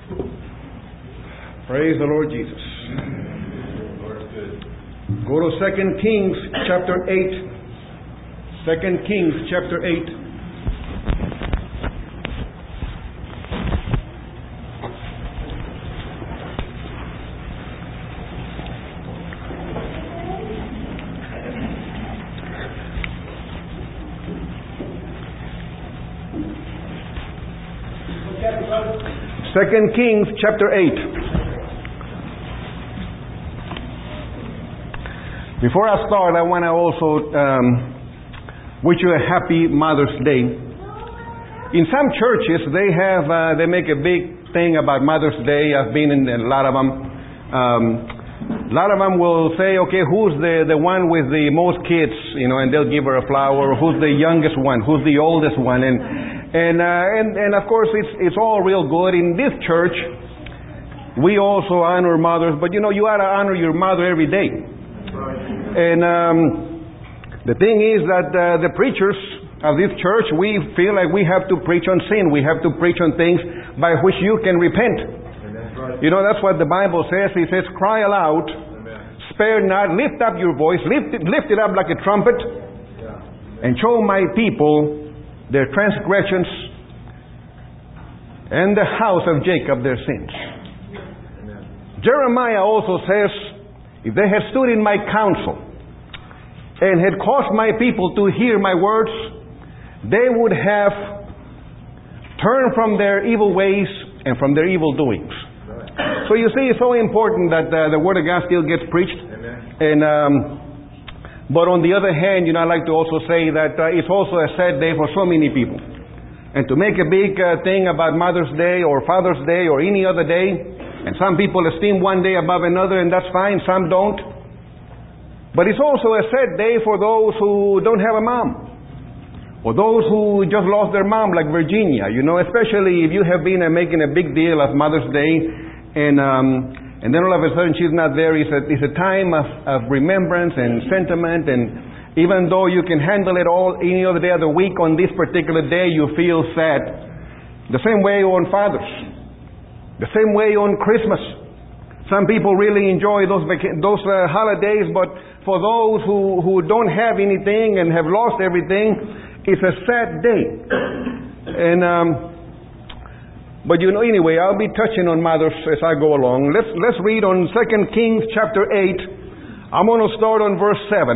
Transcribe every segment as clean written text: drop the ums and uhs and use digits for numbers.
Praise the Lord Jesus. Go to 2 Kings chapter 8. 2 Kings chapter 8. Second Kings chapter 8. Before I start, I want to also wish you a happy Mother's Day. In some churches, they make a big thing about Mother's Day. I've been in a lot of them. A lot of them will say, okay, who's the one with the most kids, and they'll give her a flower. Who's the youngest one? Who's the oldest one? And of course, it's all real good. In this church, we also honor mothers, but you ought to honor your mother every day. And the thing is that the preachers of this church, we feel like we have to preach on sin. We have to preach on things by which you can repent. Right. That's what the Bible says. It says, cry aloud, spare not, lift up your voice, lift it up like a trumpet, and show my people their transgressions, and the house of Jacob their sins. Jeremiah also says, if they had stood in my counsel and had caused my people to hear my words, they would have turned from their evil ways and from their evil doings. So you see, it's so important that the Word of God still gets preached. But on the other hand, I like to also say that it's also a sad day for so many people. And to make a big thing about Mother's Day or Father's Day or any other day, and some people esteem one day above another, and that's fine, some don't. But it's also a sad day for those who don't have a mom, or those who just lost their mom, like Virginia, especially if you have been making a big deal of Mother's Day, and then all of a sudden she's not there. It's a time of remembrance and sentiment, and even though you can handle it all any other day of the week, on this particular day you feel sad. The same way on Father's. The same way on Christmas. Some people really enjoy those holidays, but for those who don't have anything and have lost everything, it's a sad day. But anyway, I'll be touching on mothers as I go along. Let's read on 2 Kings chapter 8. I'm going to start on verse 7.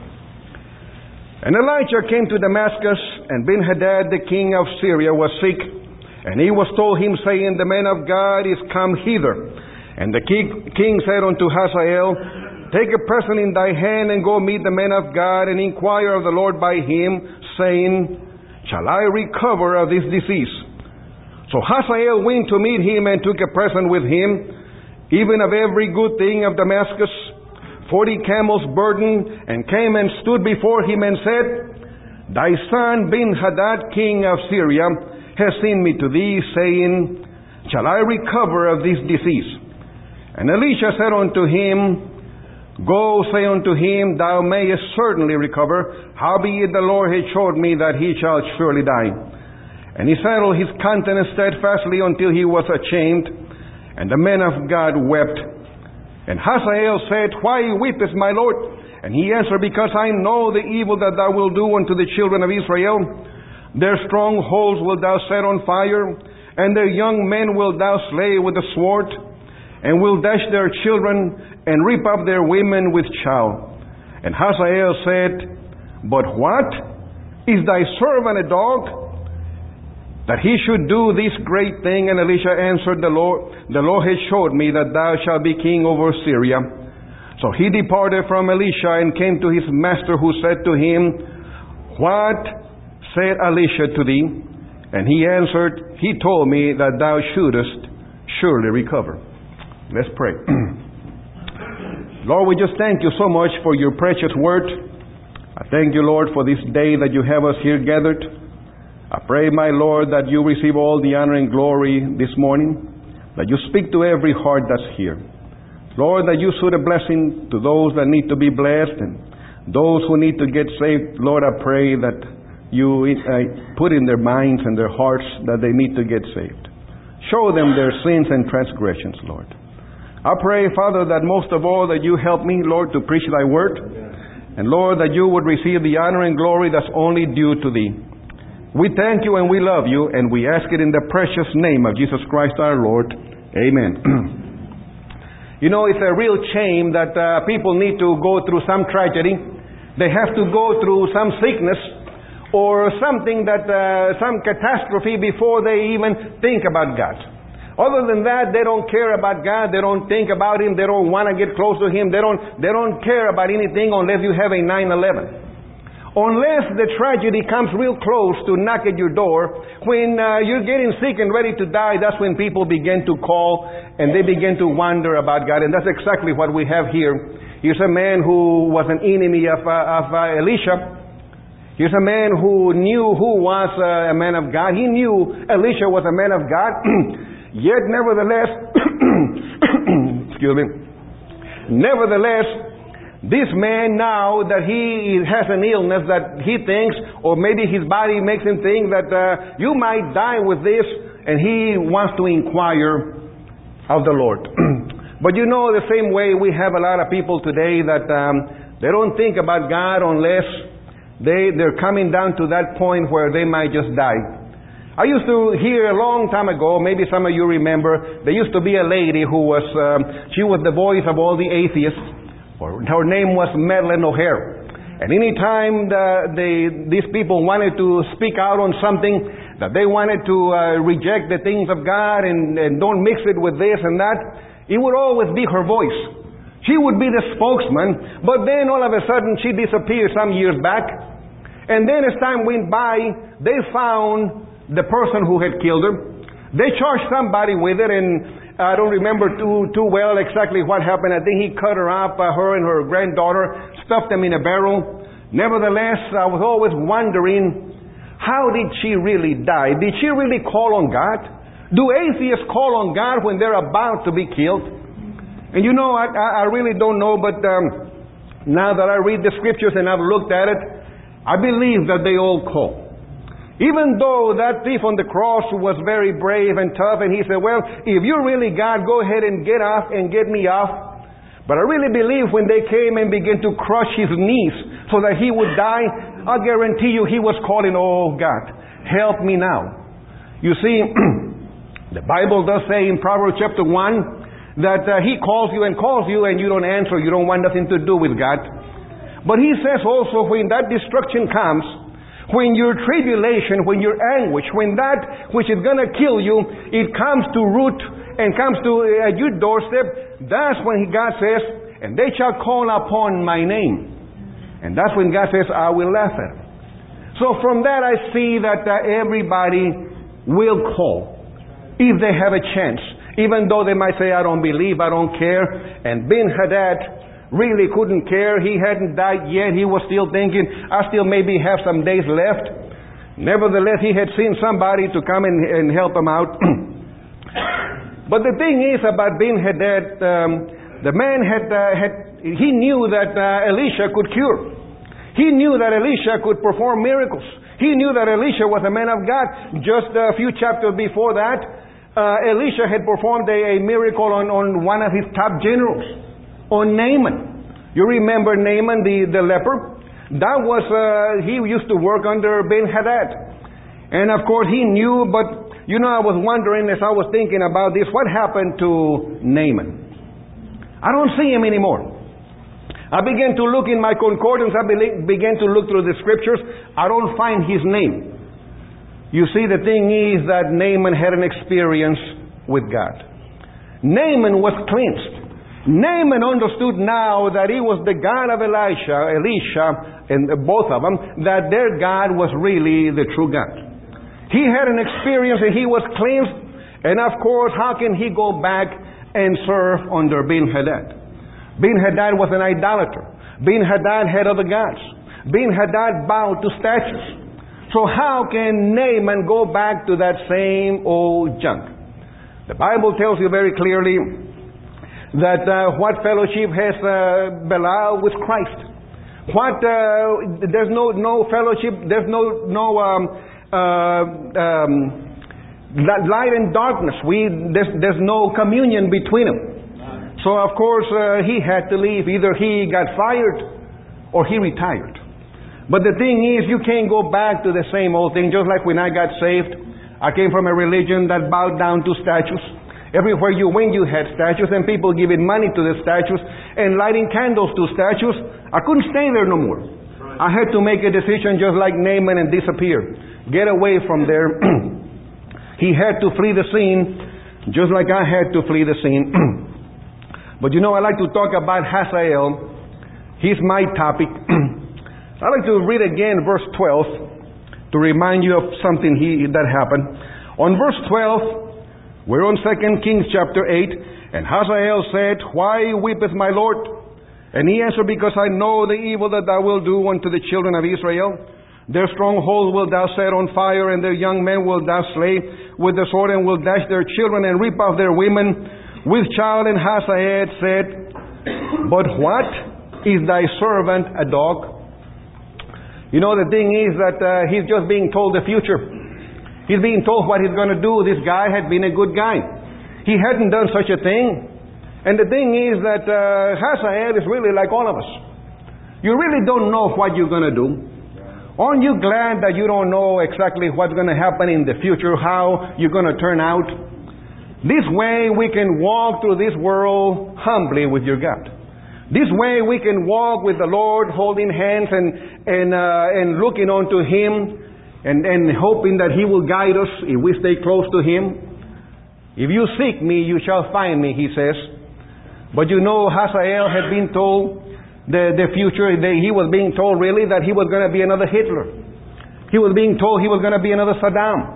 And Elijah came to Damascus, and Ben-Hadad the king of Syria was sick. And he was told him, saying, the man of God is come hither. And the king said unto Hazael, take a present in thy hand, and go meet the man of God, and inquire of the Lord by him, saying, shall I recover of this disease? So Hazael went to meet him, and took a present with him, even of every good thing of Damascus, 40 camels burdened, and came and stood before him, and said, thy son Ben-Hadad king of Syria has sent me to thee, saying, shall I recover of this disease? And Elisha said unto him, go, say unto him, thou mayest certainly recover, howbeit the Lord hath showed me that he shall surely die. And he settled his countenance steadfastly until he was ashamed, and the man of God wept. And Hazael said, why weepest, my Lord? And he answered, because I know the evil that thou wilt do unto the children of Israel. Their strongholds wilt thou set on fire, and their young men wilt thou slay with the sword, and wilt dash their children, and reap up their women with child. And Hazael said, but what? Is thy servant a dog, that he should do this great thing? And Elisha answered, the Lord hath showed me that thou shalt be king over Syria. So he departed from Elisha, and came to his master, who said to him, what said Elisha to thee? And he answered, he told me that thou shouldest surely recover. Let's pray. Lord, we just thank you so much for your precious word. I thank you, Lord, for this day that you have us here gathered. I pray, my Lord, that you receive all the honor and glory this morning, that you speak to every heart that's here. Lord, that you shoot a blessing to those that need to be blessed, and those who need to get saved. Lord, I pray that you put in their minds and their hearts that they need to get saved. Show them their sins and transgressions, Lord. I pray, Father, that most of all that you help me, Lord, to preach thy word. And Lord, that you would receive the honor and glory that's only due to thee. We thank you and we love you, and we ask it in the precious name of Jesus Christ our Lord. Amen. You know, it's a real shame that people need to go through some tragedy. They have to go through some sickness or something that, some catastrophe before they even think about God. Other than that, they don't care about God. They don't think about Him. They don't want to get close to Him. They don't care about anything unless you have a 9/11. Unless the tragedy comes real close to knock at your door, when you're getting sick and ready to die, that's when people begin to call and they begin to wonder about God. And that's exactly what we have here. Here's a man who was an enemy of Elisha. Here's a man who knew who was a man of God. He knew Elisha was a man of God. Yet nevertheless, excuse me, nevertheless, this man, now that he has an illness that he thinks, or maybe his body makes him think that you might die with this, and he wants to inquire of the Lord. But you know, the same way we have a lot of people today that they don't think about God unless they're coming down to that point where they might just die. I used to hear a long time ago, maybe some of you remember, there used to be a lady who was, she was the voice of all the atheists. Her name was Madeleine O'Hare. And any time these people wanted to speak out on something, that they wanted to reject the things of God and don't mix it with this and that, it would always be her voice. She would be the spokesman, but then all of a sudden she disappeared some years back. And then as time went by, they found the person who had killed her. They charged somebody with it, and I don't remember too well exactly what happened. I think he cut her up, her and her granddaughter, stuffed them in a barrel. Nevertheless, I was always wondering, how did she really die? Did she really call on God? Do atheists call on God when they're about to be killed? And you know, I really don't know, but now that I read the scriptures and I've looked at it, I believe that they all call. Even though that thief on the cross was very brave and tough, and he said, well, if you're really God, go ahead and get off and get me off. But I really believe when they came and began to crush his knees so that he would die, I guarantee you he was calling, oh God, help me now. You see, the Bible does say in Proverbs chapter 1 that He calls you and you don't answer, you don't want nothing to do with God. But He says also, when that destruction comes, when your tribulation, when your anguish, when that which is going to kill you, it comes to root and comes to at your doorstep, that's when God says, and they shall call upon my name. And that's when God says, I will laugh at them. So from that I see that everybody will call if they have a chance. Even though they might say, I don't believe, I don't care. And Ben-Hadad really couldn't care. He hadn't died yet. He was still thinking, I still maybe have some days left. Nevertheless, he had seen somebody to come and help him out. But the thing is about Ben-Hadad, the man he knew that Elisha could cure. He knew that Elisha could perform miracles. He knew that Elisha was a man of God. Just a few chapters before that, Elisha had performed a miracle on one of his top generals, on Naaman. You remember Naaman, the leper? That was, he used to work under Ben-Hadad. And of course he knew, but you know, I was wondering as I was thinking about this, what happened to Naaman? I don't see him anymore. I began to look in my concordance, I began to look through the scriptures, I don't find his name. You see, the thing is that Naaman had an experience with God. Naaman was cleansed. Naaman understood now that he was the God of Elisha, and both of them, that their God was really the true God. He had an experience and he was cleansed. And of course, how can he go back and serve under Ben-Hadad? Ben-Hadad was an idolater. Ben-Hadad had other gods. Ben-Hadad bowed to statues. So how can Naaman go back to that same old junk? The Bible tells you very clearly that what fellowship has Belial with Christ? There's no fellowship. There's no light and darkness. There's no communion between them. So of course he had to leave. Either he got fired or he retired. But the thing is, you can't go back to the same old thing. Just like when I got saved, I came from a religion that bowed down to statues. Everywhere you went, you had statues, and people giving money to the statues and lighting candles to statues. I couldn't stay there no more. I had to make a decision just like Naaman and disappear. Get away from there. He had to flee the scene, just like I had to flee the scene. But I like to talk about Hazael. He's my topic. I'd like to read again verse 12 to remind you of something that happened. On verse 12, we're on 2 Kings chapter 8. And Hazael said, Why weepeth my Lord? And he answered, Because I know the evil that thou wilt do unto the children of Israel. Their stronghold wilt thou set on fire, and their young men wilt thou slay with the sword, and wilt dash their children, and reap off their women with child. And Hazael said, But what is thy servant a dog? The thing is that he's just being told the future. He's being told what he's going to do. This guy had been a good guy. He hadn't done such a thing. And the thing is that Hazael is really like all of us. You really don't know what you're going to do. Aren't you glad that you don't know exactly what's going to happen in the future, how you're going to turn out? This way we can walk through this world humbly with your God. This way we can walk with the Lord, holding hands and looking unto Him and hoping that He will guide us if we stay close to Him. If you seek me, you shall find me, He says. But Hazael had been told the future. He was being told really that he was going to be another Hitler. He was being told he was going to be another Saddam.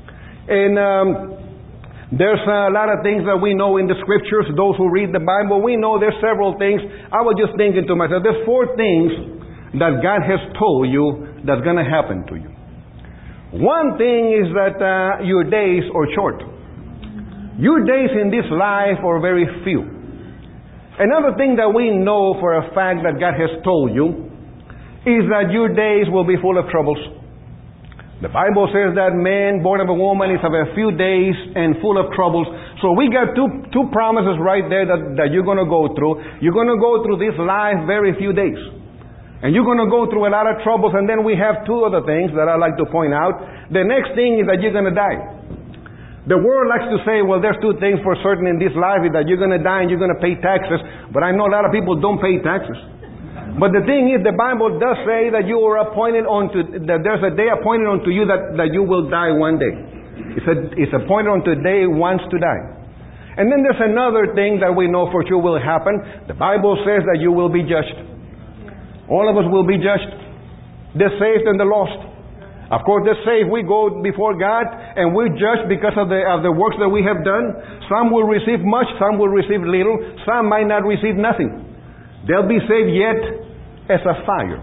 And there's a lot of things that we know in the scriptures. Those who read the Bible, we know there's several things. I was just thinking to myself, there's 4 things that God has told you that's going to happen to you. One thing is that your days are short. Your days in this life are very few. Another thing that we know for a fact that God has told you is that your days will be full of troubles. The Bible says that man born of a woman is of a few days and full of troubles. So we got two promises right there that you're going to go through. You're going to go through this life very few days. And you're going to go through a lot of troubles. And then we have 2 other things that I like to point out. The next thing is that you're going to die. The world likes to say, well, there's 2 things for certain in this life, is that you're going to die and you're going to pay taxes. But I know a lot of people don't pay taxes. But the thing is, the Bible does say that you are appointed that there's a day appointed unto you that you will die one day. It's appointed unto a day once to die. And then there's another thing that we know for sure will happen. The Bible says that you will be judged. All of us will be judged. The saved and the lost. Of course, the saved, we go before God and we're judged because of the works that we have done. Some will receive much, some will receive little, some might not receive nothing. They'll be saved yet as a fire.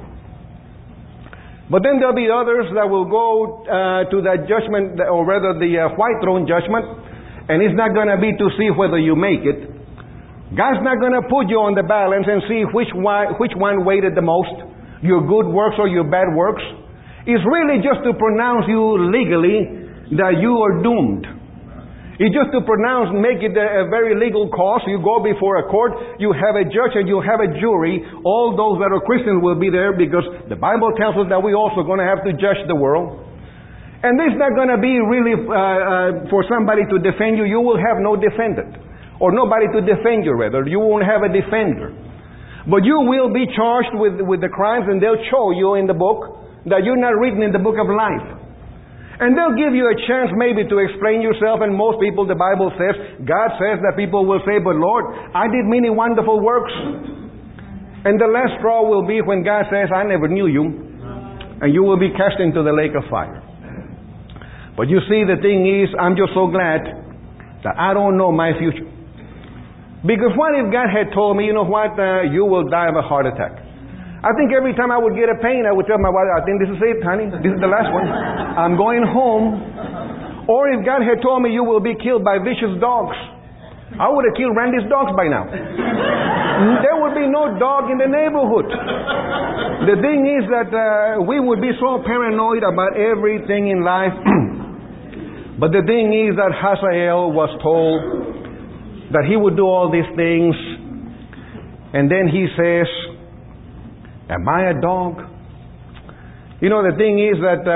But then there'll be others that will go to that judgment, or rather the white throne judgment, and it's not going to be to see whether you make it. God's not going to put you on the balance and see which one weighted the most, your good works or your bad works. It's really just to pronounce you legally that you are doomed. It's just to pronounce, make it a very legal cause. You go before a court, you have a judge and you have a jury. All those that are Christians will be there, because the Bible tells us that we're also going to have to judge the world. And this is not going to be really for somebody to defend you. You will have no defendant. Or nobody to defend you, rather. You won't have a defender. But you will be charged with the crimes, and they'll show you in the book that you're not written in the book of life. And they'll give you a chance maybe to explain yourself. And most people, the Bible says, God says that people will say, but Lord, I did many wonderful works. And the last straw will be when God says, I never knew you. And you will be cast into the lake of fire. But you see, the thing is, I'm just so glad that I don't know my future. Because what if God had told me, you know what, you will die of a heart attack? I think every time I would get a pain, I would tell my wife, I think this is it, honey. This is the last one. I'm going home. Or if God had told me you will be killed by vicious dogs, I would have killed Randy's dogs by now. There would be no dog in the neighborhood. The thing is that we would be so paranoid about everything in life. But the thing is that Hazael was told that he would do all these things, and then he says, am I a dog? You know, the thing is that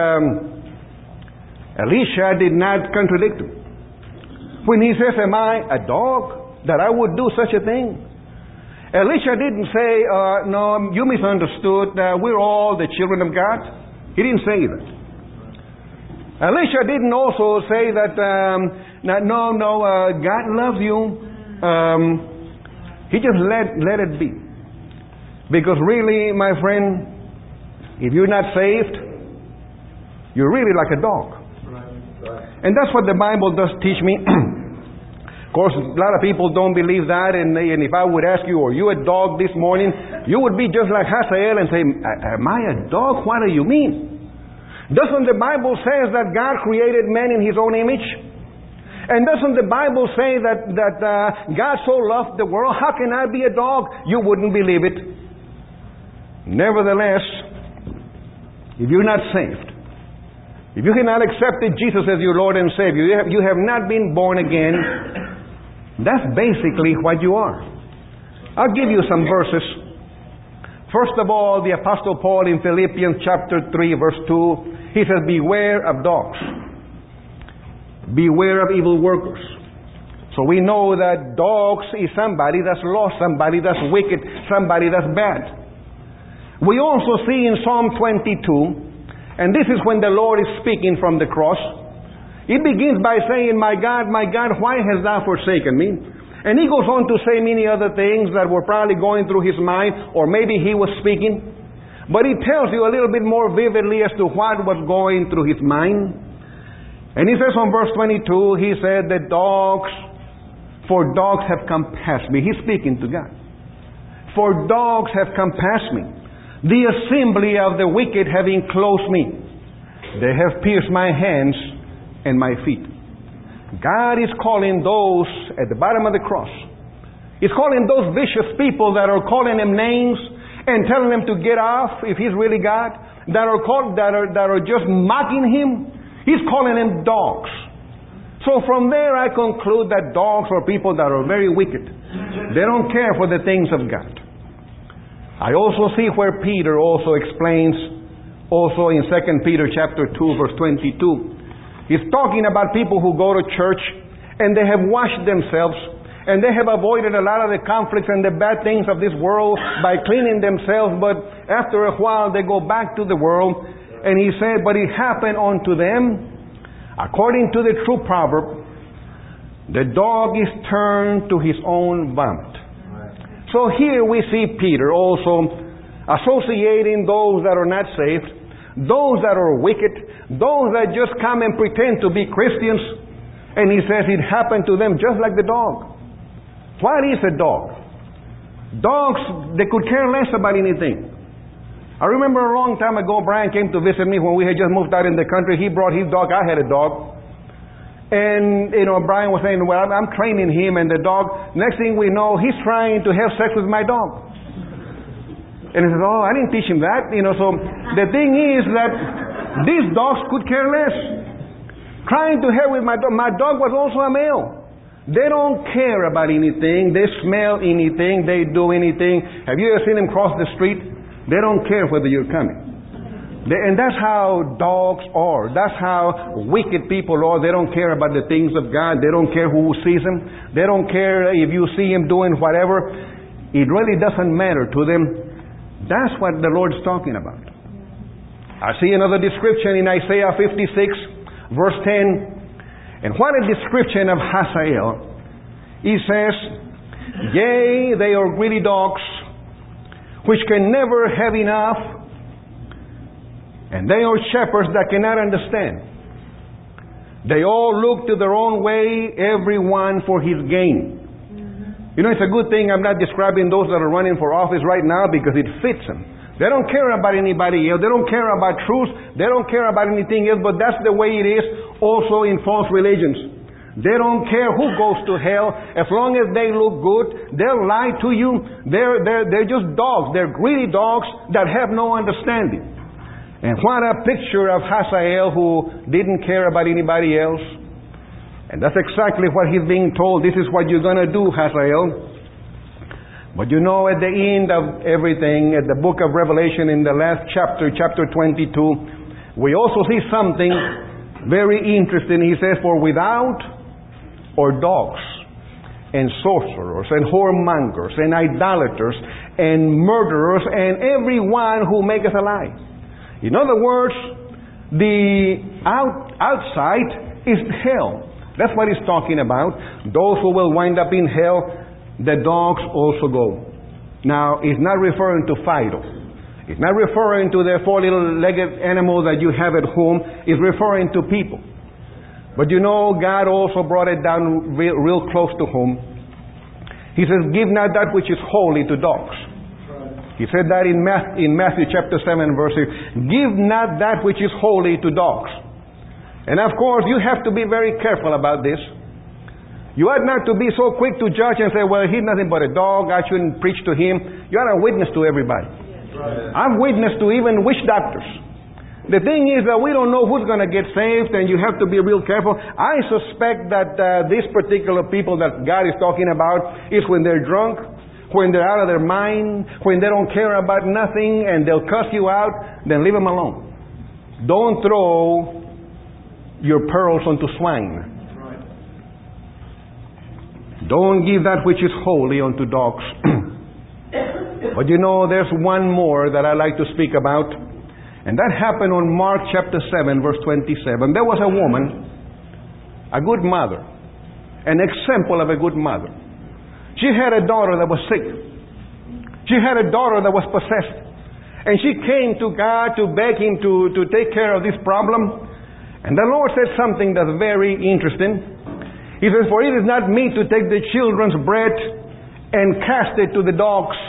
Elisha did not contradict him. When he says, am I a dog that I would do such a thing? Elisha didn't say, no, you misunderstood. We're all the children of God. He didn't say that. Elisha didn't also say that, God loves you. He just let it be. Because really, my friend, if you're not saved, you're really like a dog. Right. And that's what the Bible does teach me. Of course, a lot of people don't believe that, and if I would ask you, are you a dog this morning? You would be just like Hazael and say, am I a dog? What do you mean? Doesn't the Bible say that God created man in His own image? And doesn't the Bible say that God so loved the world? How can I be a dog? You wouldn't believe it. Nevertheless, if you're not saved, if you cannot accept Jesus as your Lord and Savior, you have not been born again, that's basically what you are. I'll give you some verses. First of all, the Apostle Paul in Philippians chapter 3 verse 2, he says, beware of dogs. Beware of evil workers. So we know that dogs is somebody that's lost, somebody that's wicked, somebody that's bad. We also see in Psalm 22, and this is when the Lord is speaking from the cross. It begins by saying, my God, why hast thou forsaken me? And he goes on to say many other things that were probably going through his mind, or maybe he was speaking. But he tells you a little bit more vividly as to what was going through his mind. And he says on verse 22, he said, for dogs have compassed me. He's speaking to God. For dogs have compassed me. The assembly of the wicked have enclosed me. They have pierced my hands and my feet. God is calling those at the bottom of the cross. He's calling those vicious people that are calling him names and telling them to get off if he's really God, that are just mocking him. He's calling them dogs. So from there I conclude that dogs are people that are very wicked. They don't care for the things of God. I also see where Peter also explains, also in 2 Peter chapter 2 verse 22. He's talking about people who go to church and they have washed themselves and they have avoided a lot of the conflicts and the bad things of this world by cleaning themselves, but after a while they go back to the world. And he said, but it happened unto them, according to the true proverb, the dog is turned to his own vomit. So here we see Peter also associating those that are not saved, those that are wicked, those that just come and pretend to be Christians. And he says it happened to them just like the dog. What is a dog? Dogs, they could care less about anything. I remember a long time ago, Brian came to visit me when we had just moved out in the country. He brought his dog. I had a dog. And, Brian was saying, well, I'm training him and the dog. Next thing we know, he's trying to have sex with my dog. And he says, oh, I didn't teach him that. So the thing is that these dogs could care less. Trying to have with my dog. My dog was also a male. They don't care about anything. They smell anything. They do anything. Have you ever seen them cross the street? They don't care whether you're coming. And that's how dogs are. That's how wicked people are. They don't care about the things of God. They don't care who sees them. They don't care if you see him doing whatever. It really doesn't matter to them. That's what the Lord's talking about. I see another description in Isaiah 56, verse 10. And what a description of Hazael. He says, yea, they are greedy dogs, which can never have enough. And they are shepherds that cannot understand. They all look to their own way, every one for his gain. Mm-hmm. It's a good thing I'm not describing those that are running for office right now because it fits them. They don't care about anybody else. They don't care about truth. They don't care about anything else, but that's the way it is also in false religions. They don't care who goes to hell. As long as they look good, they'll lie to you. They're just dogs. They're greedy dogs that have no understanding. And what a picture of Hazael, who didn't care about anybody else. And that's exactly what he's being told. This is what you're going to do, Hazael. But you know, at the end of everything, at the book of Revelation, in the last chapter, chapter 22, we also see something very interesting. He says, for without are dogs, and sorcerers, and whoremongers, and idolaters, and murderers, and everyone who maketh a lie. In other words, the outside is hell. That's what he's talking about. Those who will wind up in hell, the dogs also go. Now, it's not referring to Fido. It's not referring to the four little legged animals that you have at home. It's referring to people. But you know, God also brought it down real close to home. He says, give not that which is holy to dogs. He said that in Matthew chapter 7 verse 6. Give not that which is holy to dogs. And of course, you have to be very careful about this. You ought not to be so quick to judge and say, well, he's nothing but a dog. I shouldn't preach to him. You ought to witness to everybody. Right. I've witnessed to even witch doctors. The thing is that we don't know who's going to get saved, and you have to be real careful. I suspect that these particular people that God is talking about is when they're drunk, when they're out of their mind, when they don't care about nothing, and they'll cuss you out, then leave them alone. Don't throw your pearls onto swine. Don't give that which is holy unto dogs. But you know, there's one more that I like to speak about. And that happened on Mark chapter 7, verse 27. There was a woman, a good mother, an example of a good mother. She had a daughter that was sick. She had a daughter that was possessed. And she came to God to beg Him to take care of this problem. And the Lord said something that's very interesting. He says, for it is not meet to take the children's bread and cast it to the dogs.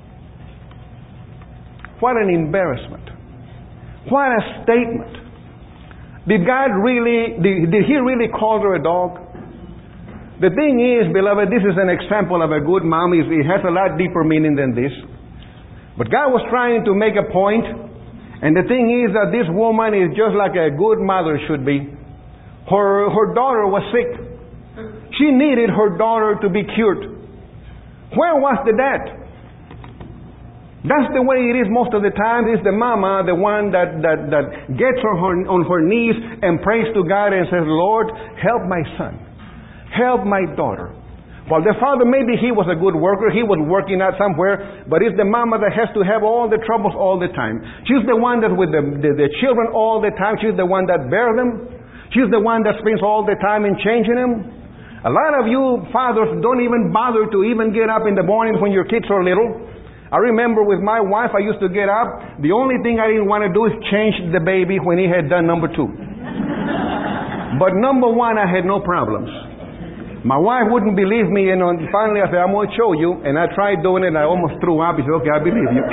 What an embarrassment. What a statement. Did He really call her a dog? The thing is, beloved, this is an example of a good mom. It has a lot deeper meaning than this. But God was trying to make a point. And the thing is that this woman is just like a good mother should be. Her daughter was sick. She needed her daughter to be cured. Where was the dad? That's the way it is most of the time. It's the mama, the one that gets on her knees and prays to God and says, Lord, help my son. Help my daughter. While the father, maybe he was a good worker. He was working out somewhere. But it's the mama that has to have all the troubles all the time. She's the one that's with the children all the time. She's the one that bears them. She's the one that spends all the time in changing them. A lot of you fathers don't even bother to even get up in the mornings when your kids are little. I remember with my wife, I used to get up. The only thing I didn't want to do is change the baby when he had done number 2. But number 1, I had no problems. My wife wouldn't believe me, and finally I said, I'm going to show you. And I tried doing it, and I almost threw up. He said, okay, I believe you.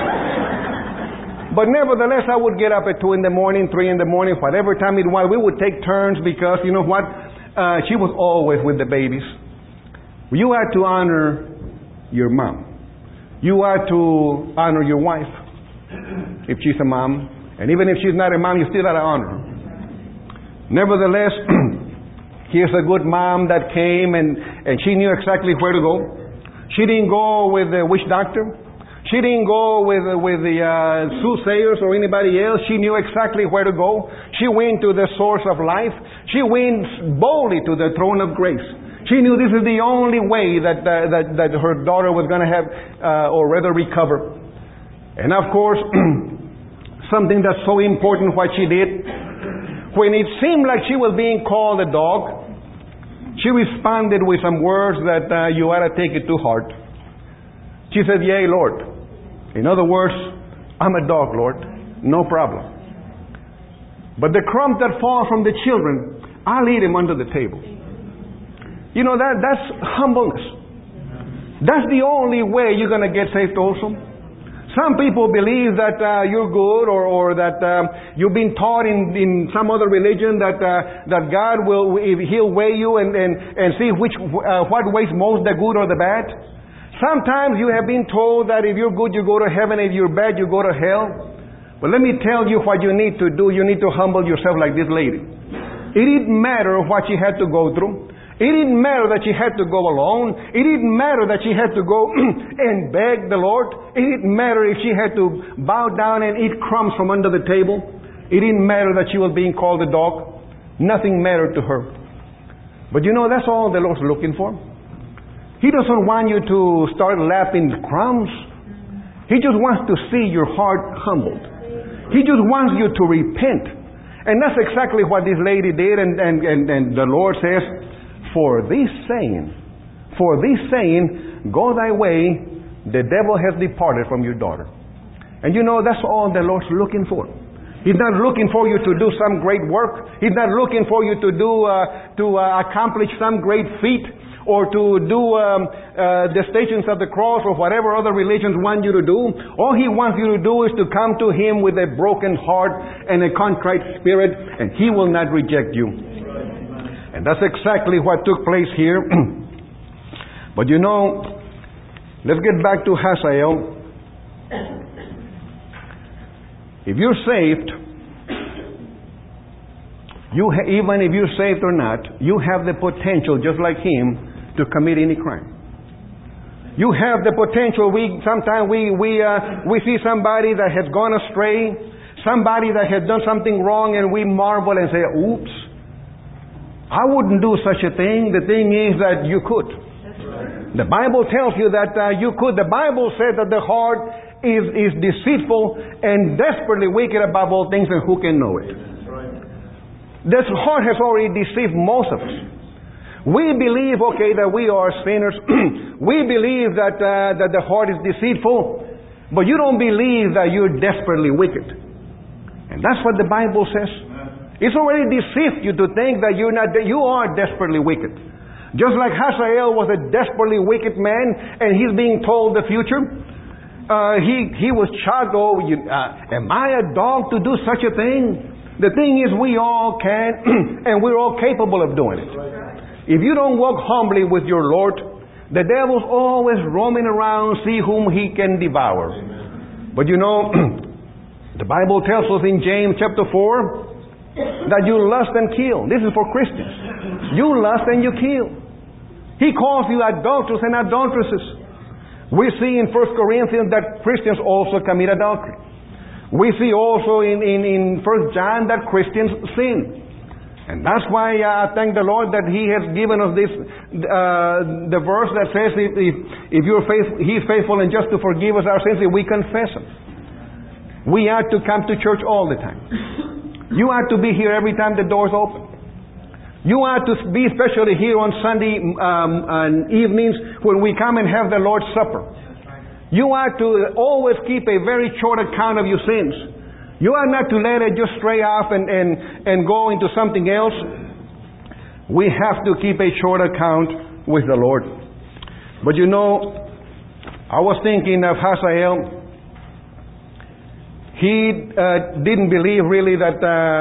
But nevertheless, I would get up at 2 in the morning, 3 in the morning, whatever time it was. We would take turns because, you know what? She was always with the babies. You had to honor your mom. You had to honor your wife if she's a mom. And even if she's not a mom, you still had to honor her. Nevertheless, here's a good mom that came and she knew exactly where to go. She didn't go with the witch doctor. She didn't go with the soothsayers or anybody else. She knew exactly where to go. She went to the source of life. She went boldly to the throne of grace. She knew this is the only way that her daughter was going to have, or rather recover. And of course, something that's so important what she did, when it seemed like she was being called a dog, she responded with some words that you ought to take it to heart. She said, yea, Lord. In other words, I'm a dog, Lord. No problem. But the crumbs that fall from the children, I'll eat them under the table. You know, that's humbleness. That's the only way you're going to get saved also. Some people believe that you're good or that you've been taught in some other religion that God He'll weigh you and see what weighs most, the good or the bad. Sometimes you have been told that if you're good, you go to heaven. If you're bad, you go to hell. But let me tell you what you need to do. You need to humble yourself like this lady. It didn't matter what she had to go through. It didn't matter that she had to go alone. It didn't matter that she had to go and beg the Lord. It didn't matter if she had to bow down and eat crumbs from under the table. It didn't matter that she was being called a dog. Nothing mattered to her. But you know, that's all the Lord's looking for. He doesn't want you to start lapping crumbs. He just wants to see your heart humbled. He just wants you to repent. And that's exactly what this lady did. And the Lord says, For this saying, go thy way, the devil has departed from your daughter. And you know, that's all the Lord's looking for. He's not looking for you to do some great work. He's not looking for you to accomplish some great feat, or to do the Stations of the Cross, or whatever other religions want you to do. All He wants you to do is to come to Him with a broken heart and a contrite spirit, and He will not reject you. And that's exactly what took place here. But you know, let's get back to Hazael. If you're saved, even if you're saved or not, you have the potential, just like him, to commit any crime. You have the potential. Sometimes we see somebody that has gone astray, somebody that has done something wrong, and we marvel and say, oops, I wouldn't do such a thing. The thing is that you could. The Bible tells you that you could. The Bible says that the heart is deceitful and desperately wicked above all things, and who can know it? This heart has already deceived most of us. We believe, that we are sinners. We believe that the heart is deceitful, but you don't believe that you're desperately wicked. And that's what the Bible says. It's already deceived you to think that you are desperately wicked. Just like Hazael was a desperately wicked man, and he's being told the future. He was charged, am I a dog to do such a thing? The thing is, we all can, and we're all capable of doing it. If you don't walk humbly with your Lord, the devil's always roaming around, see whom he can devour. But you know, the Bible tells us in James chapter 4, that you lust and kill. This is for Christians. You lust and you kill. He calls you adulterers and adulteresses. We see in 1 Corinthians that Christians also commit adultery. We see also in 1 John that Christians sin. And that's why I thank the Lord that He has given us this, the verse that says, if you're faithful, He's faithful and just to forgive us our sins if we confess them. We are to come to church all the time. You are to be here every time the doors open. You are to be especially here on Sunday evenings when we come and have the Lord's Supper. You are to always keep a very short account of your sins. You are not to let it just stray off and go into something else. We have to keep a short account with the Lord. But you know, I was thinking of Hazael. He didn't believe really that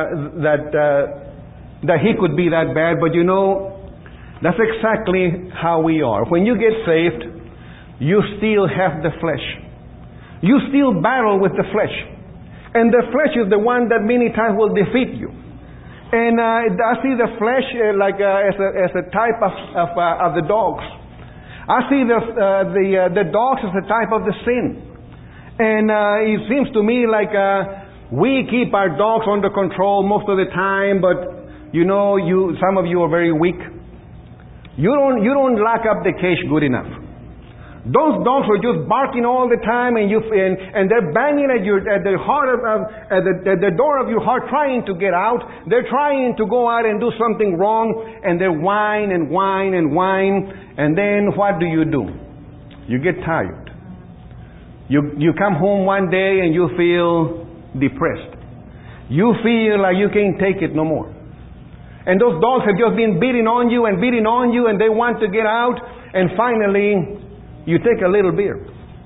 he could be that bad. But you know, that's exactly how we are. When you get saved, you still have the flesh. You still battle with the flesh. And the flesh is the one that many times will defeat you. And I see the flesh as a type of the dogs. I see the dogs as a type of the sin. And it seems to me like we keep our dogs under control most of the time, but you know, some of you are very weak. You don't lock up the cage good enough. Those dogs are just barking all the time, and they're banging at the door of your heart, trying to get out. They're trying to go out and do something wrong, and they whine and whine and whine. And then what do? You get tired. You come home one day and you feel depressed. You feel like you can't take it no more. And those dogs have just been beating on you, and they want to get out, and finally you take a little beer.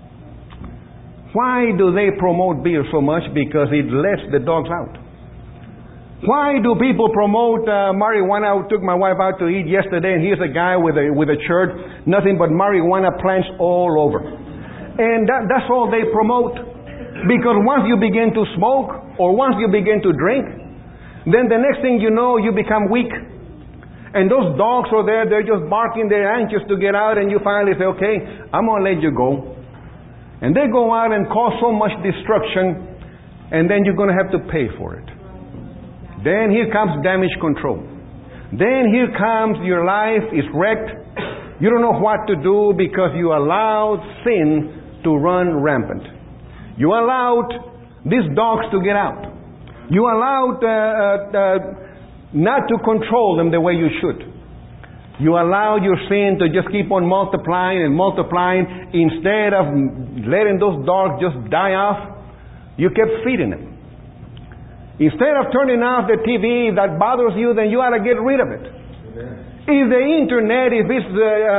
Why do they promote beer so much? Because it lets the dogs out. Why do people promote marijuana? I took my wife out to eat yesterday, and here's a guy with a shirt, nothing but marijuana plants all over. And that's all they promote. Because once you begin to smoke, or once you begin to drink, Then the next thing you know, you become weak. And those dogs are there, they're just barking, they're anxious to get out, and you finally say, okay, I'm going to let you go. And they go out and cause so much destruction, and then you're going to have to pay for it. Then here comes damage control. Then here comes your life is wrecked. You don't know what to do because you allowed sin to run rampant. You allowed these dogs to get out. You allowed not to control them the way you should. You allowed your sin to just keep on multiplying and multiplying. Instead of letting those dogs just die off, you kept feeding them. Instead of turning off the TV that bothers you, then you ought to get rid of it. Amen. If the internet, if it's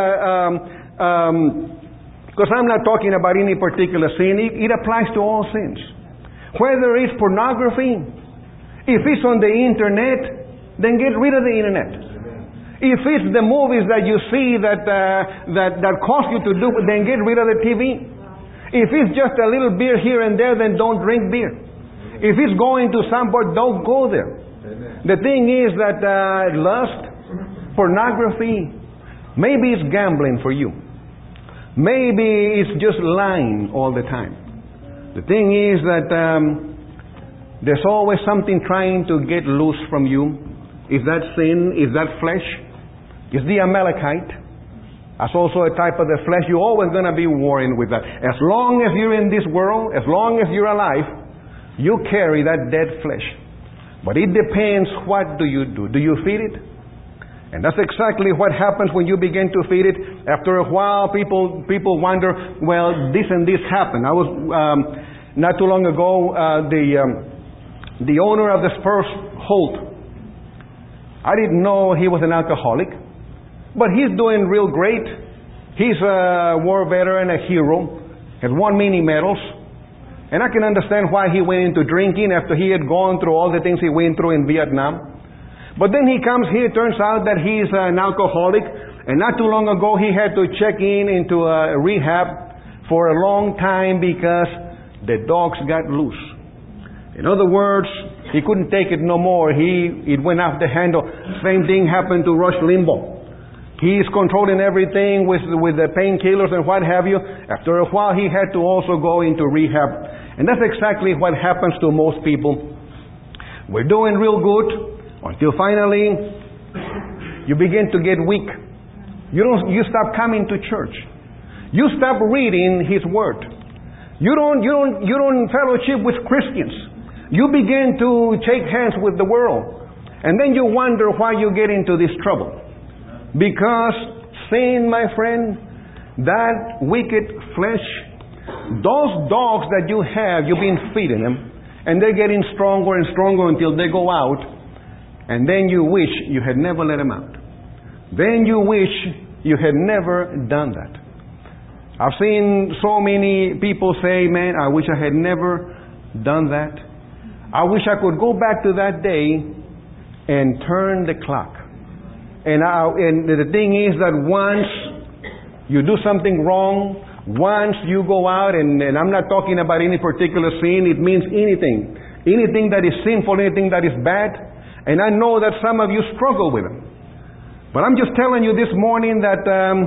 because I'm not talking about any particular sin, it applies to all sins. Whether it's pornography, if it's on the internet, then get rid of the internet. Amen. If it's the movies that you see that cause you to do, then get rid of the TV. If it's just a little beer here and there, then don't drink beer. If it's going to somewhere, don't go there. Amen. The thing is that lust, pornography, maybe it's gambling for you. Maybe it's just lying all the time. The thing is that there's always something trying to get loose from you. Is that sin? Is that flesh? Is the Amalekite? That's also a type of the flesh. You're always going to be warring with that. As long as you're in this world, as long as you're alive, you carry that dead flesh. But it depends, what do you do? Do you feed it? And that's exactly what happens when you begin to feed it. After a while, people wonder, well, this and this happened. I was, not too long ago, the owner of the Spurs, Holt, I didn't know he was an alcoholic, but he's doing real great. He's a war veteran, a hero, has won many medals. And I can understand why he went into drinking after he had gone through all the things he went through in Vietnam. But then he comes here, it turns out that he's an alcoholic, and not too long ago he had to check into a rehab for a long time because the dogs got loose. In other words, he couldn't take it no more. It went off the handle. Same thing happened to Rush Limbaugh. He's controlling everything with the painkillers and what have you. After a while, he had to also go into rehab. And that's exactly what happens to most people. We're doing real good until finally you begin to get weak. You stop coming to church. You stop reading His Word. You don't fellowship with Christians. You begin to shake hands with the world. And then you wonder why you get into this trouble. Because sin, my friend, that wicked flesh, those dogs that you have, you've been feeding them, and they're getting stronger and stronger until they go out, and then you wish you had never let them out. Then you wish you had never done that. I've seen so many people say, man, I wish I had never done that. I wish I could go back to that day and turn the clock. And the thing is that once you do something wrong, once you go out, and I'm not talking about any particular sin, it means anything. Anything that is sinful, anything that is bad. And I know that some of you struggle with them. But I'm just telling you this morning that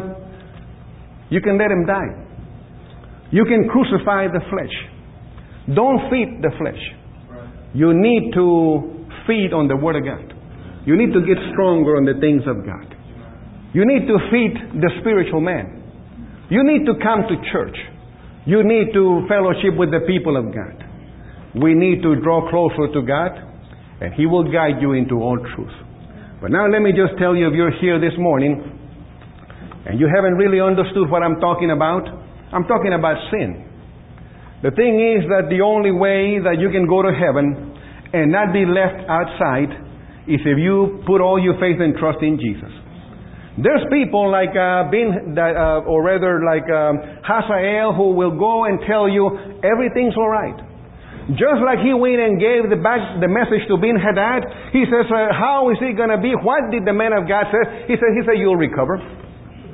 you can let him die. You can crucify the flesh. Don't feed the flesh. You need to feed on the Word of God. You need to get stronger on the things of God. You need to feed the spiritual man. You need to come to church. You need to fellowship with the people of God. We need to draw closer to God, and He will guide you into all truth. But now let me just tell you, if you're here this morning and you haven't really understood what I'm talking about, I'm talking about sin. The thing is that the only way that you can go to heaven and not be left outside is if you put all your faith and trust in Jesus. There's people like Hazael who will go and tell you everything's all right. Just like he went and gave the message to Ben-Hadad, he says, how is it going to be? What did the man of God say? He said, you'll recover.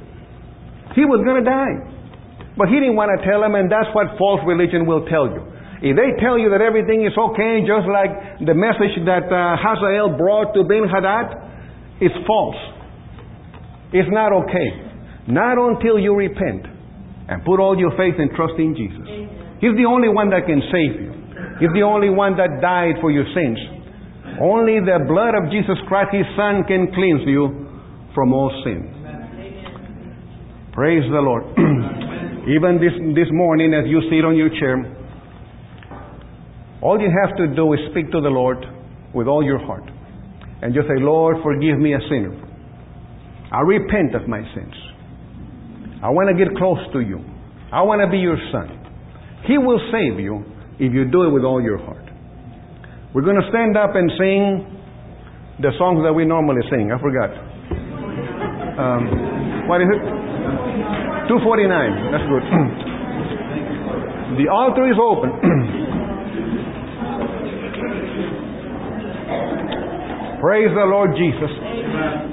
He was going to die. But he didn't want to tell him, and that's what false religion will tell you. If they tell you that everything is okay, just like the message that Hazael brought to Ben-Hadad, it's false. It's not okay. Not until you repent and put all your faith and trust in Jesus. He's the only one that can save you. He's the only one that died for your sins. Only the blood of Jesus Christ, His Son, can cleanse you from all sin. Praise the Lord. Even this morning as you sit on your chair, all you have to do is speak to the Lord with all your heart. And just say, Lord, forgive me a sinner. I repent of my sins. I want to get close to you. I want to be your son. He will save you if you do it with all your heart. We're going to stand up and sing the songs that we normally sing. I forgot. What is it? 249. That's good. The altar is open. Praise the Lord Jesus.